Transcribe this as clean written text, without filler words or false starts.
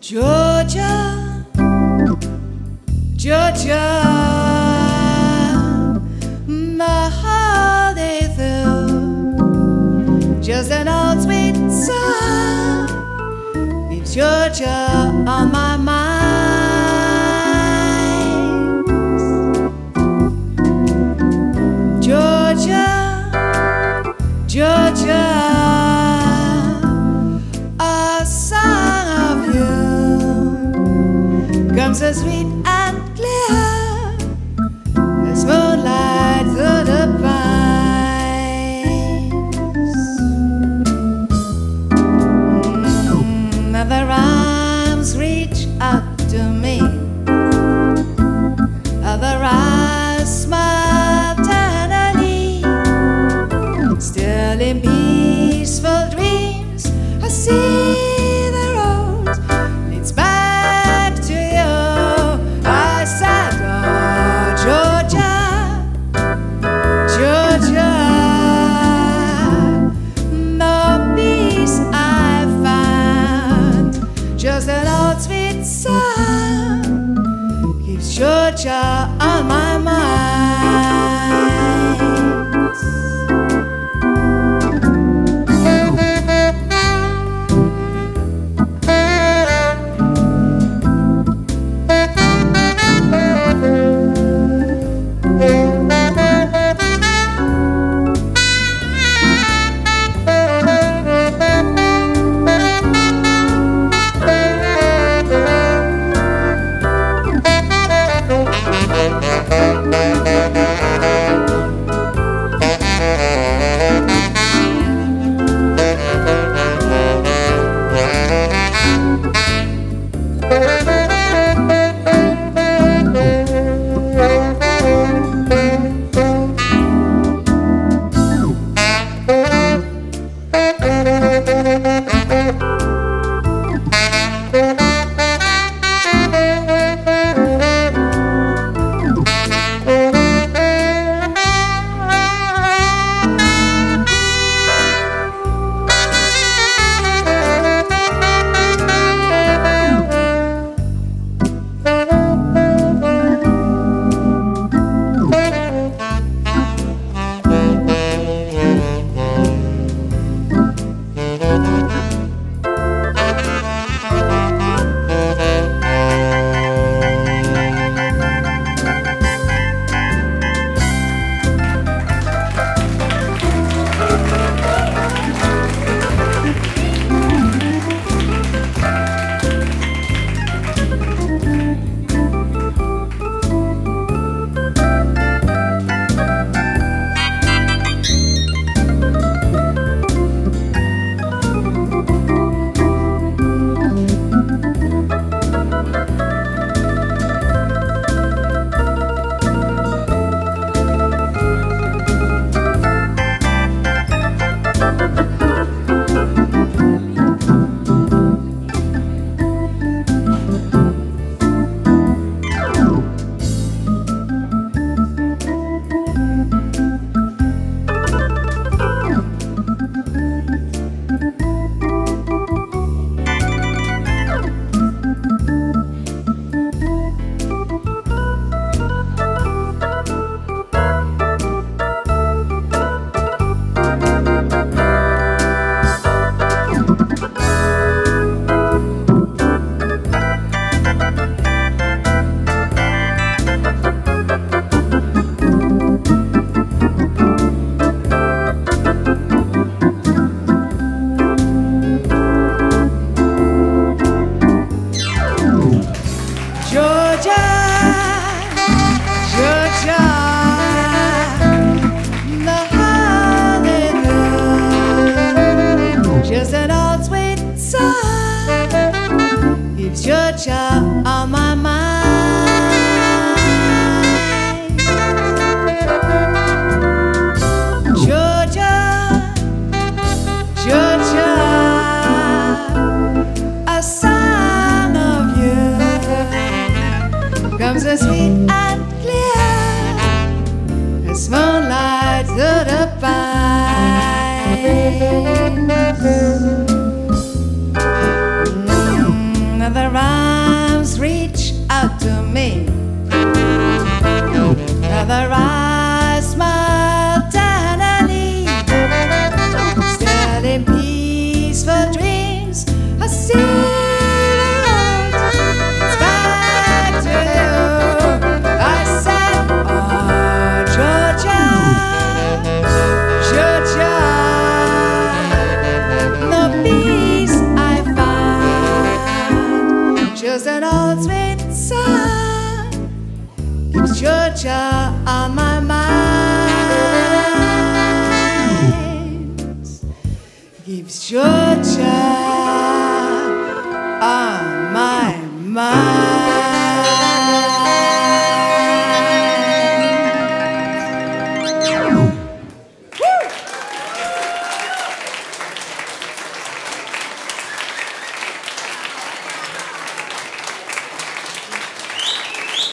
Georgia, Georgia, my holiday through, just an old sweet song leaves Georgia on my mind. Georgia, Georgia, a song of you comes so sweet and clear as moonlight through the pines. And the rhymes reach out to me, the rhymes smile tenderly. Still in peaceful dreams I see the road leads back to you. I said, oh, Georgia, Georgia, no peace I found, just an old sweet song keeps Georgia on my mind. Just an old sweet song keeps Georgia on my mind. Georgia, Georgia, a song of you comes so sweet and clear as moonlight through the pines. The an old sweet song keeps Georgia on my mind. Keeps Georgia on my mind.